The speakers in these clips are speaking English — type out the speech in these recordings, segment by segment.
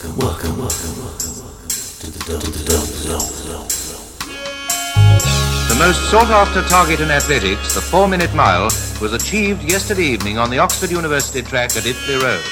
to the Dome Zone. The most sought-after target in athletics, the 4-minute mile, was achieved yesterday evening on the Oxford University track at Iffley Road.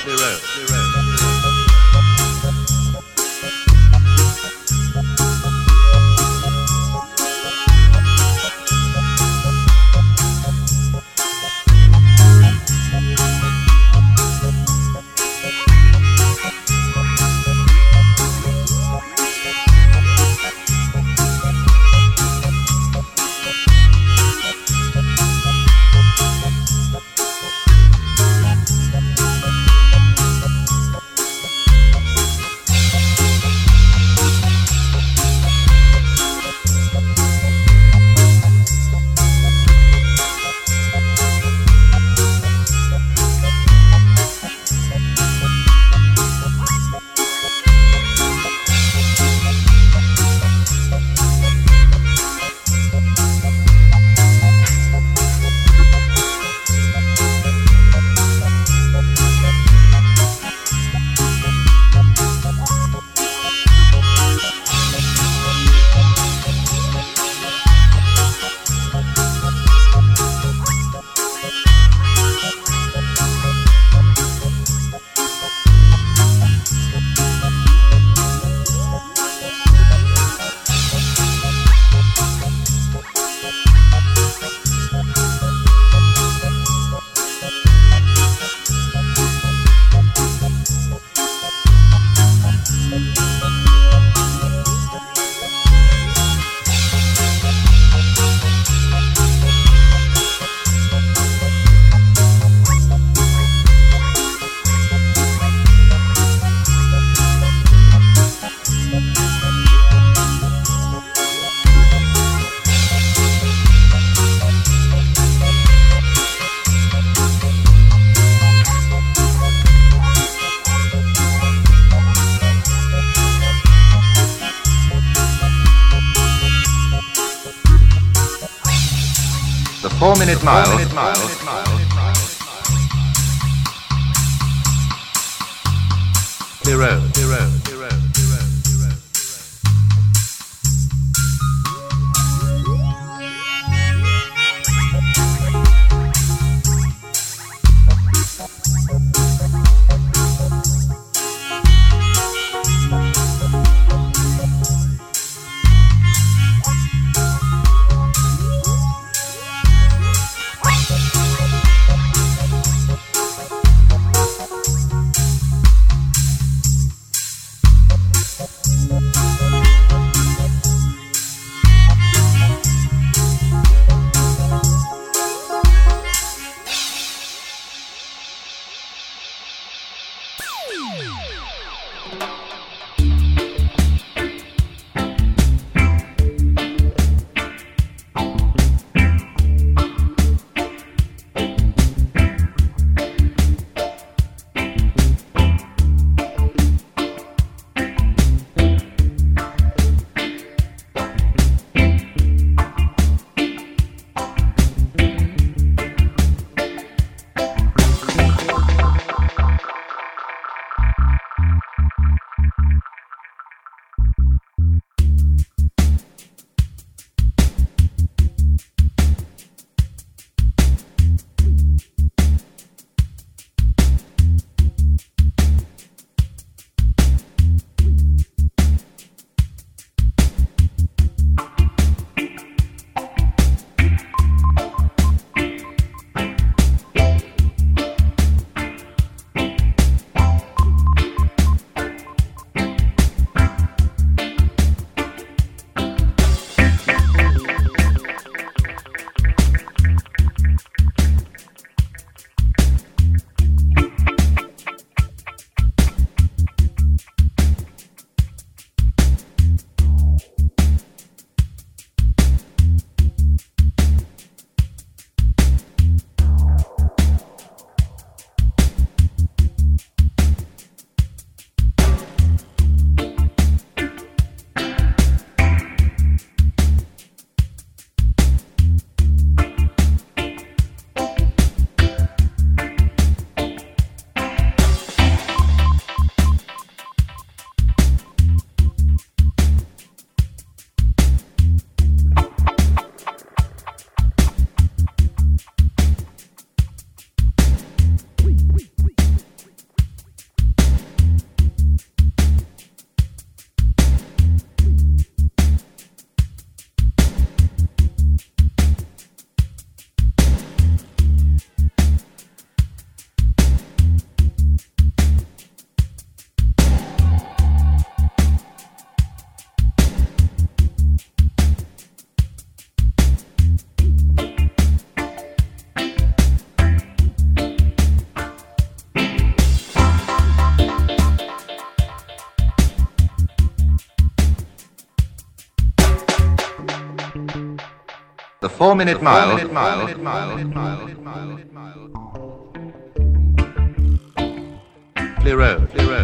The 4-minute mile. The road. 4-minute mile. Road.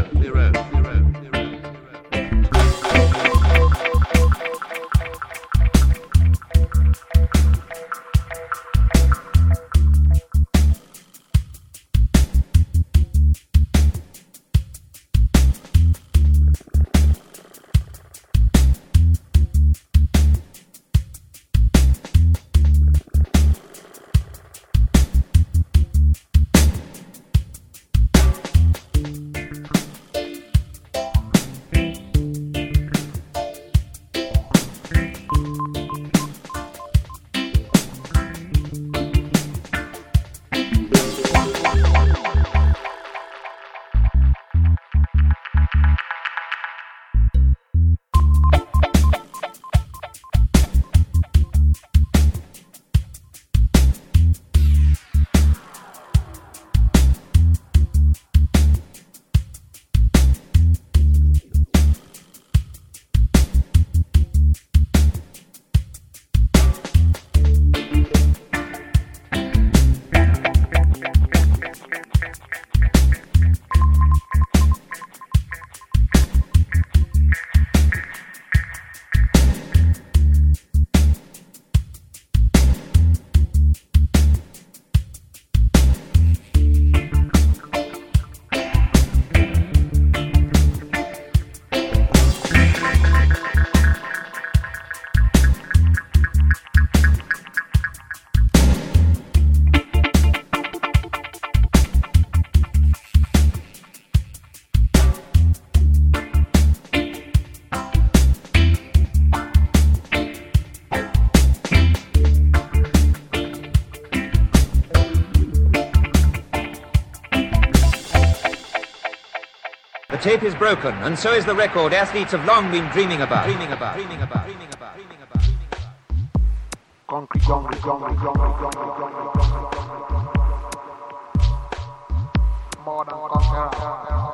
The tape is broken, and so is the record athletes have long been dreaming about. More than conqueror.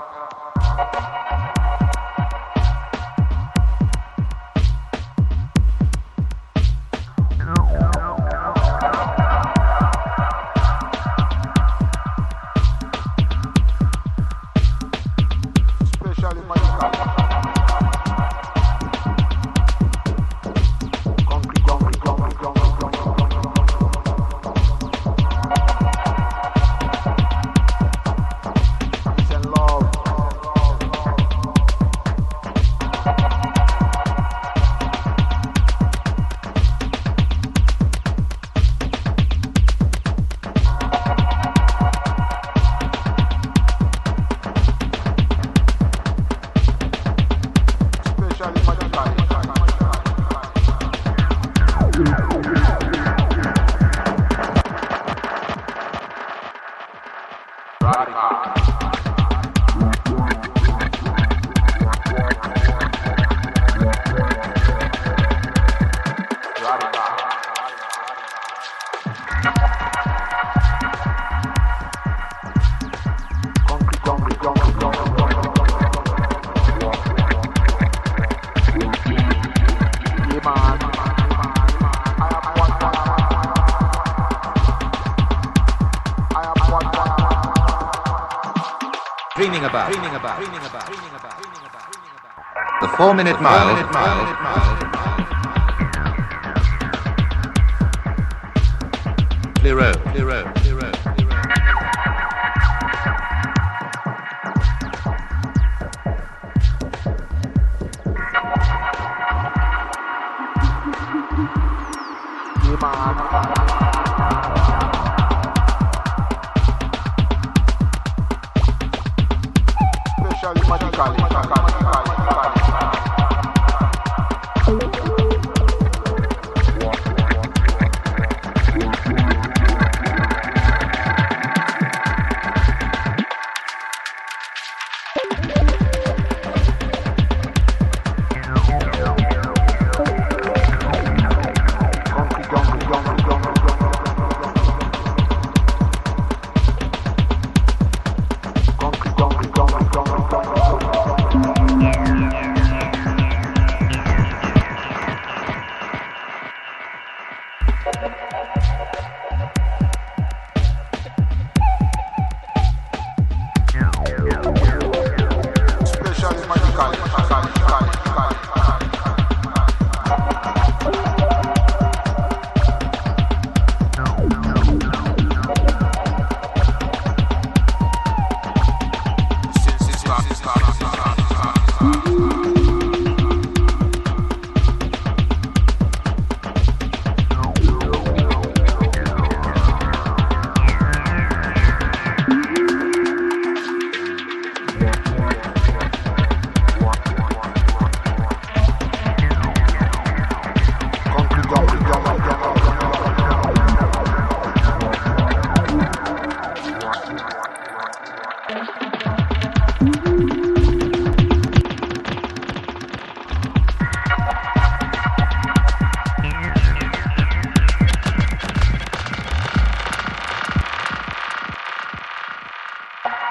Dreaming about. The 4-minute mile. Clear road.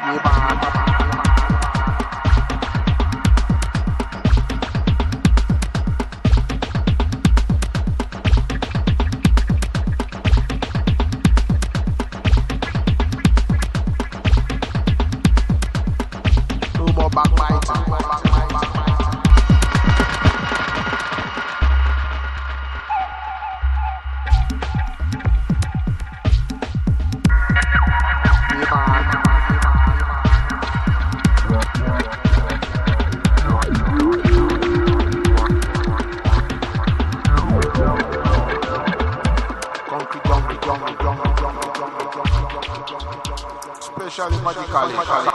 Especially magically.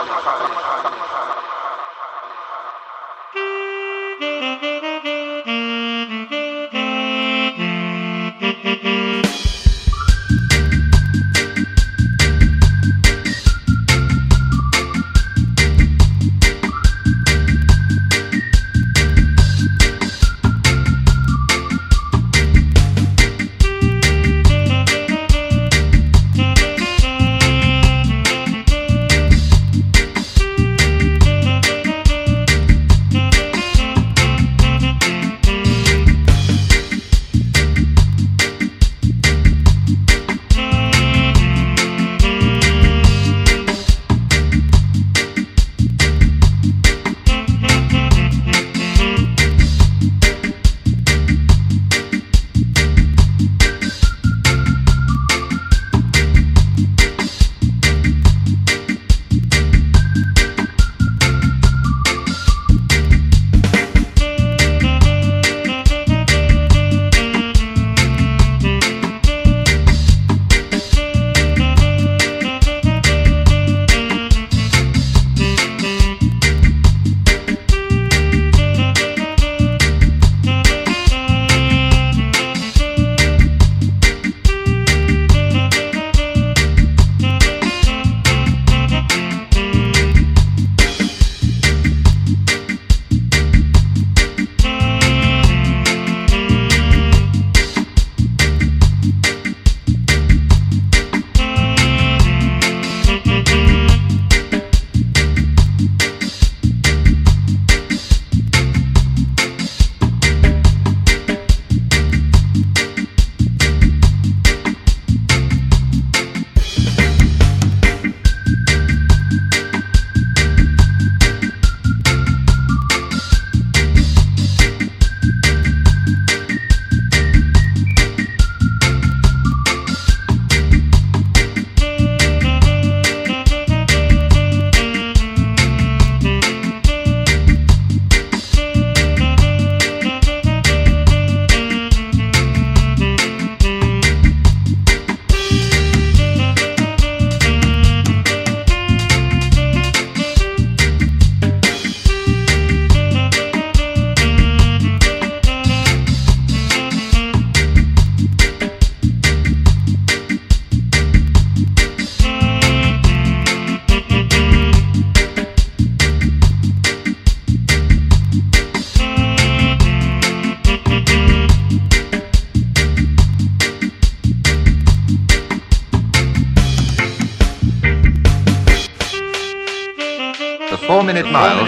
The 4-minute mile.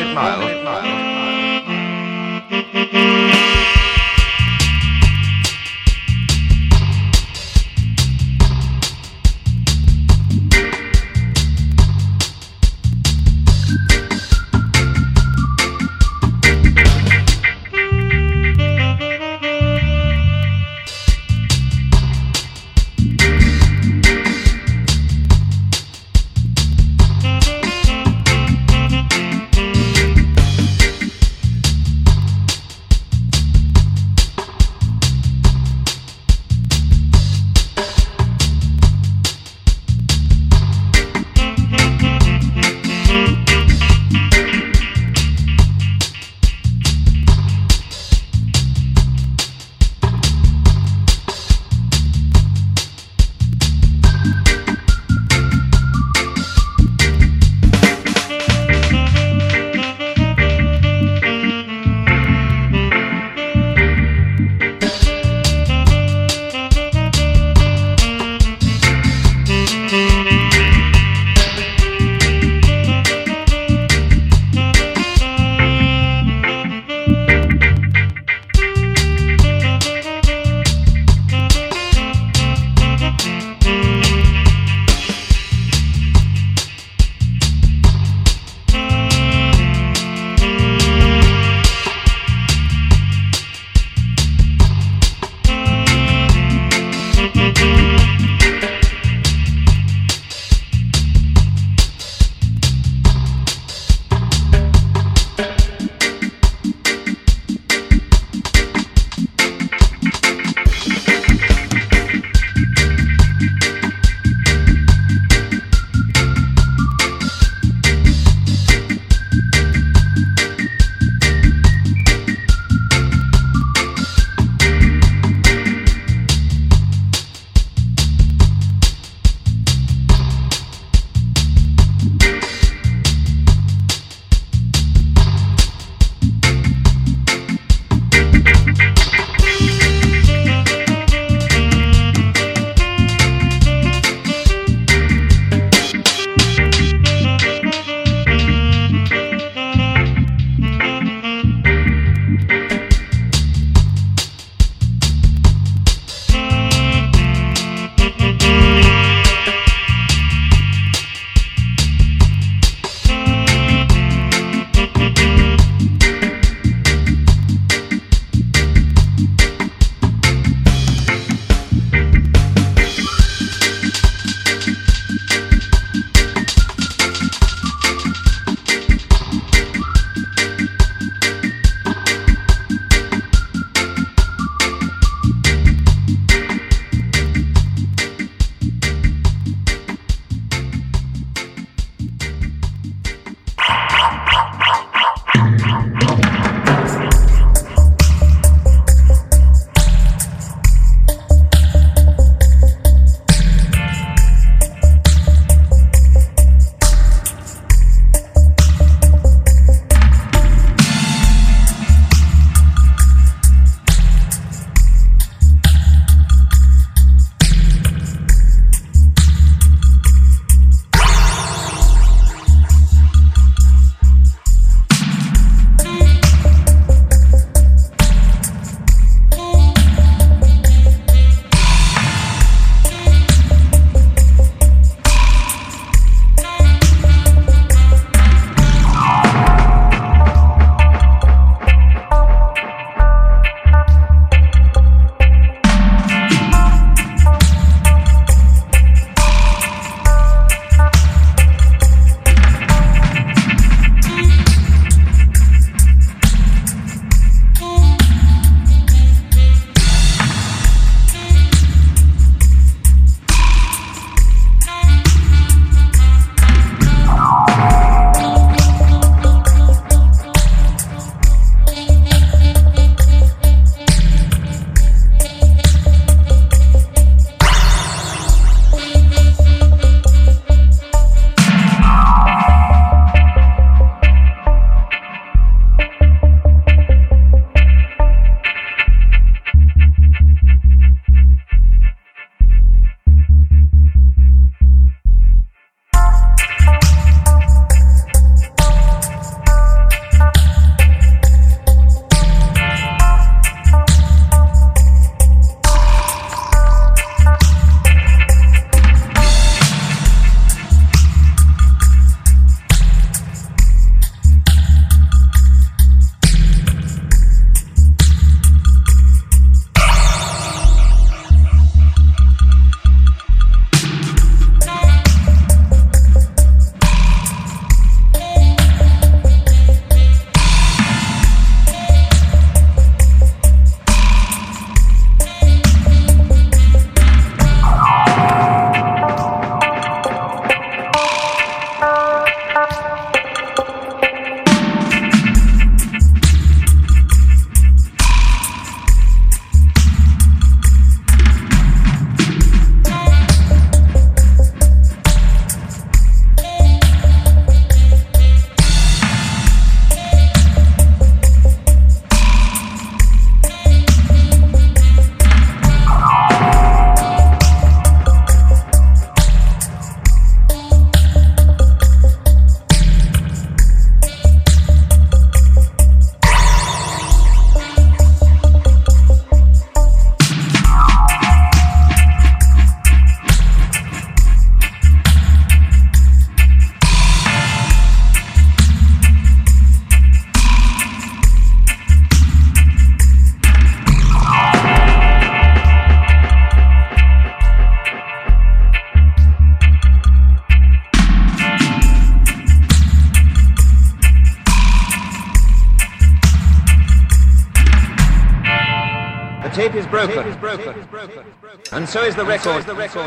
tape is broken. And so is the record.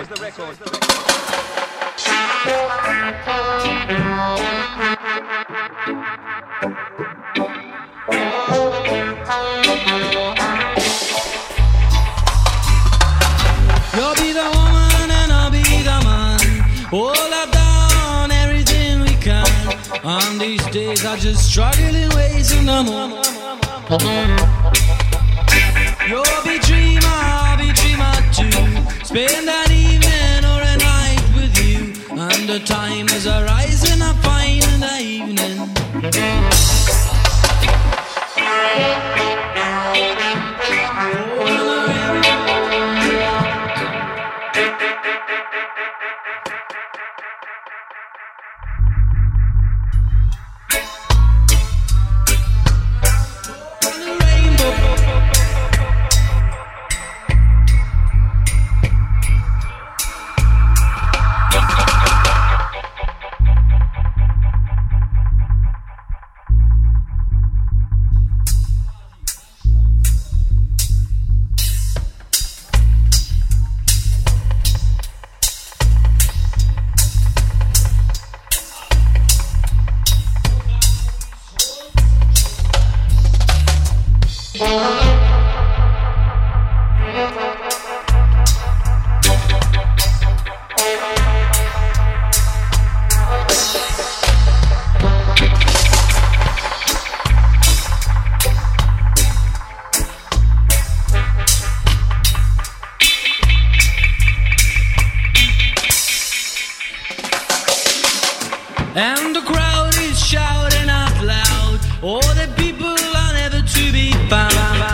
You'll be the woman and I'll be the man. All I've done, everything we can. On these days I just struggle in ways in the moon. You'll be dreamer, I'll be dreamer too. Spend an evening or a night with you. And the time is arising, I find in the evening. And the crowd is shouting out loud, all the people are never to be found.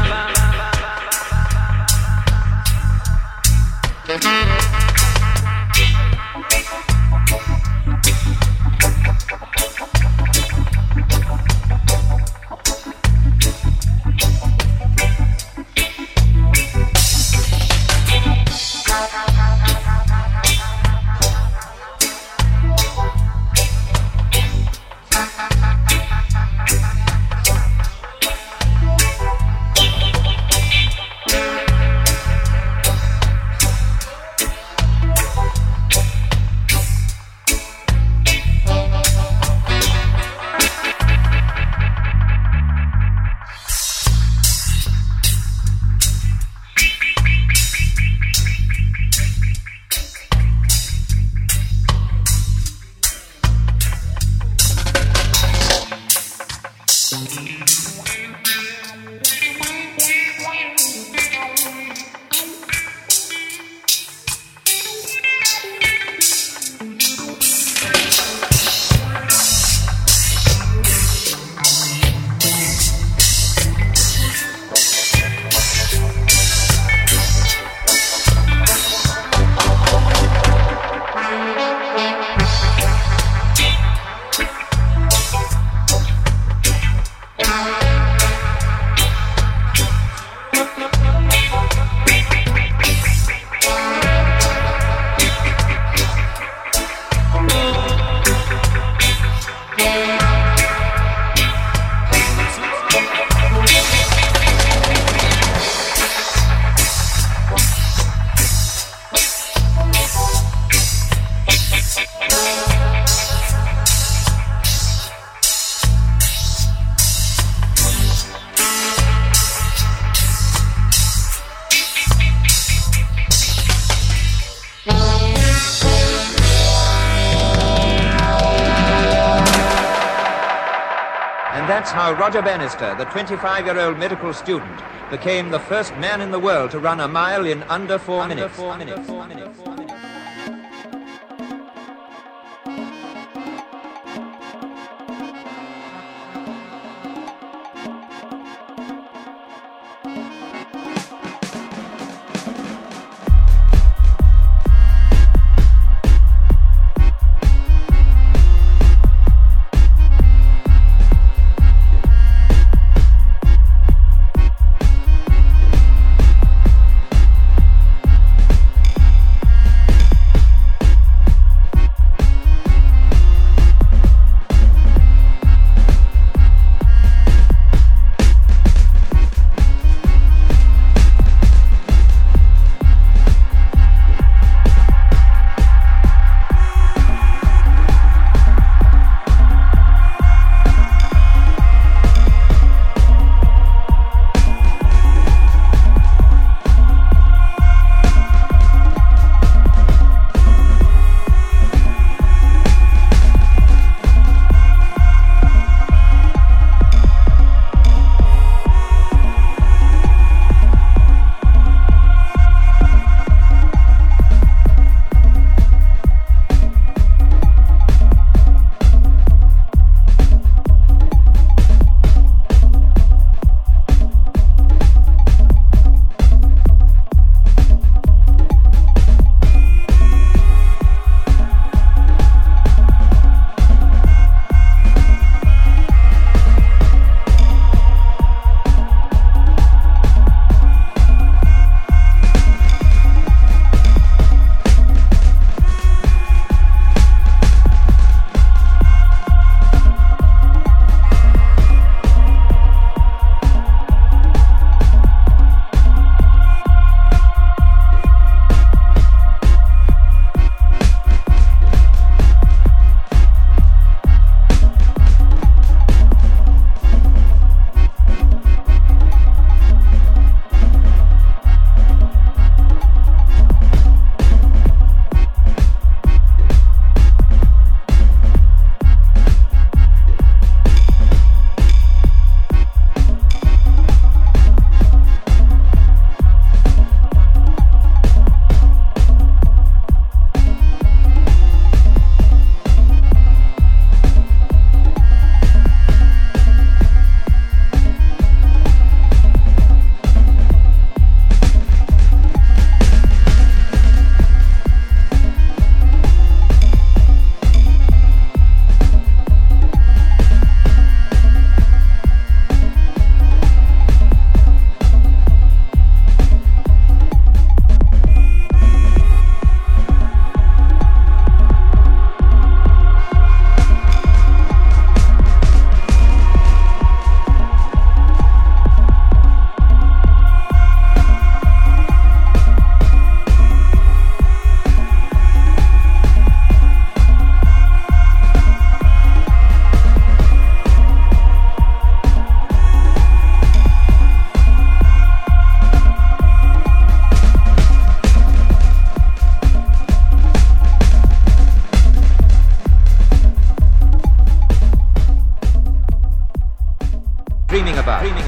That's how Roger Bannister, the 25-year-old medical student, became the first man in the world to run a mile in under 4 minutes.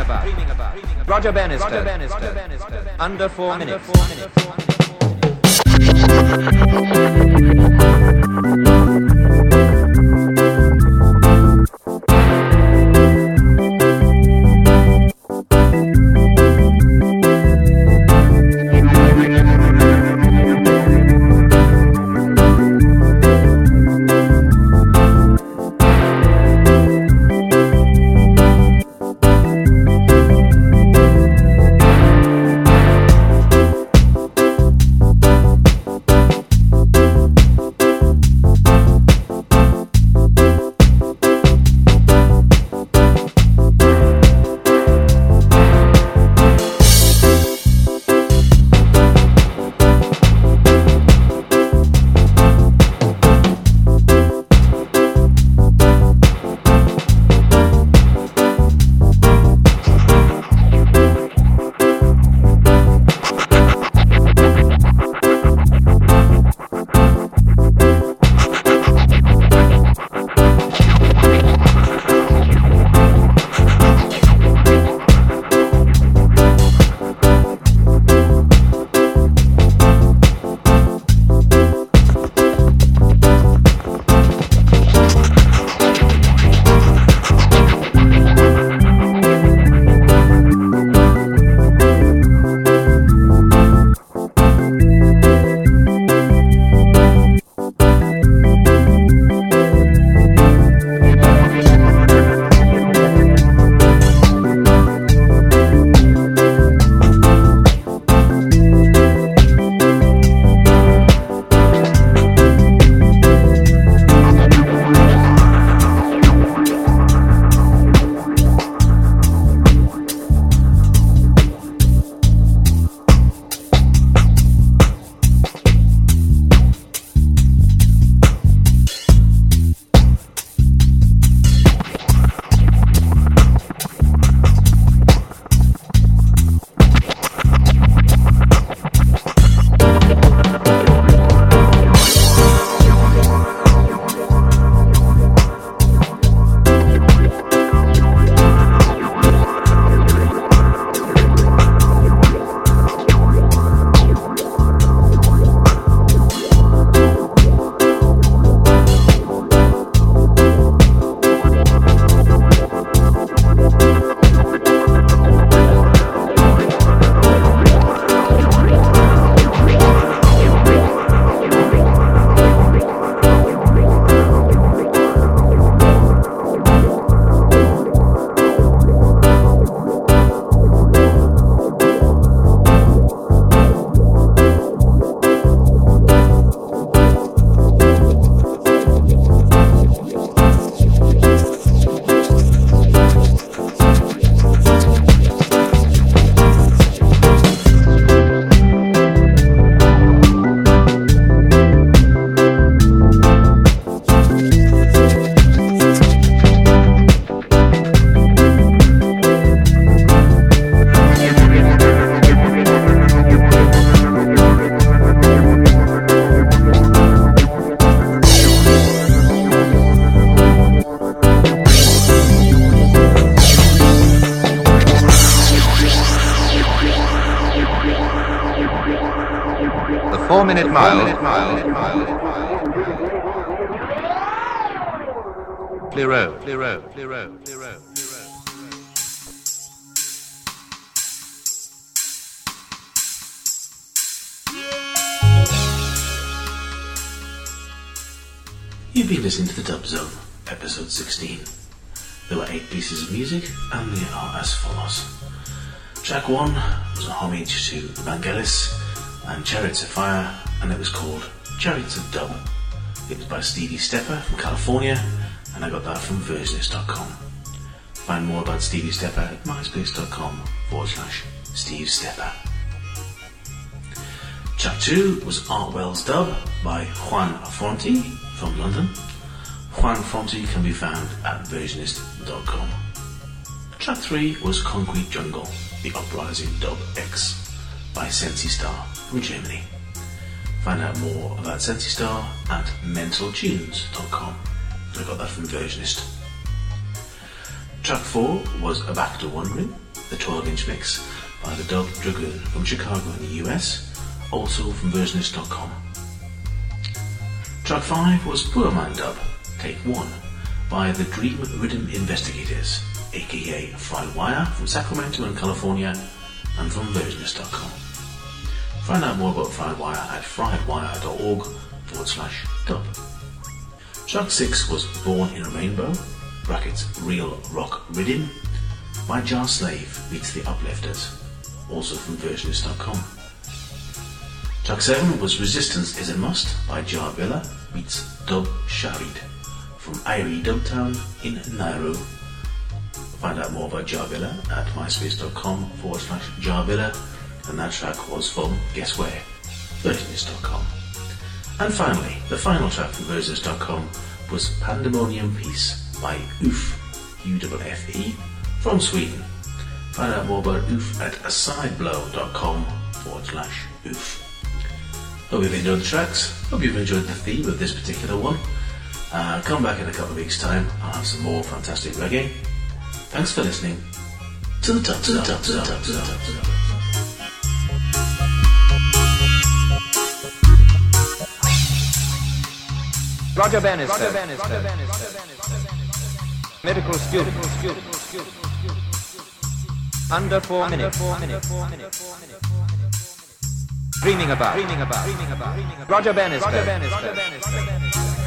Roger Bannister. Under 4 minutes. The 4-minute mile. Clear road. You've been listening to The Dub Zone, episode 16. There were 8 pieces of music, and they are as follows. Track 1 was a homage to Vangelis and Chariots of Fire, and it was called Chariots of Dub. It was by Stevie Stepper from California, and I got that from Versionist.com. Find more about Stevie Stepper at myspace.com/Steve Stepper. Track 2 was Artwell's Dub by Juan Fonti from London. Juan Fonti can be found at Versionist.com. Track 3 was Concrete Jungle, The Uprising Dub X by Sensi Star from Germany. Find out more about Sensi Star at mentaltunes.com. I got that from Versionist. Track 4 was A Back to Wondering The 12-inch Mix by the Dub Dragoon from Chicago in the US, also from Versionist.com. Track 5 was Poor Man Dub, Take 1 by the Dream Rhythm Investigators, aka Friedwire from Sacramento in California and from Versionist.com. Find out more about Friedwire at friedwire.org/dub. Track 6 was Born in a Rainbow, brackets Real Rock Rhythm, by Jar Slave meets the Uplifters, also from Versionist.com. Track 7 was Resistance is a Must by Jar Billa meets Dub Sharid from Irie Dubtown in Nauru. Find out more about Jar Billa at myspace.com/Jar Billa, and that track was from, guess where, Versionist.com. And finally, the final track from Versionist.com was Pandemonium Peace by UFE, UFFE, from Sweden. Find out more about UFE at asideblow.com/UFE. Hope you've enjoyed the tracks. Hope you've enjoyed the theme of this particular one. Come back in a couple of weeks' time. I'll have some more fantastic reggae. Thanks for listening to the Dub. Roger Bannister, medical student, under 4 minutes. Dreaming about. Roger Bannister.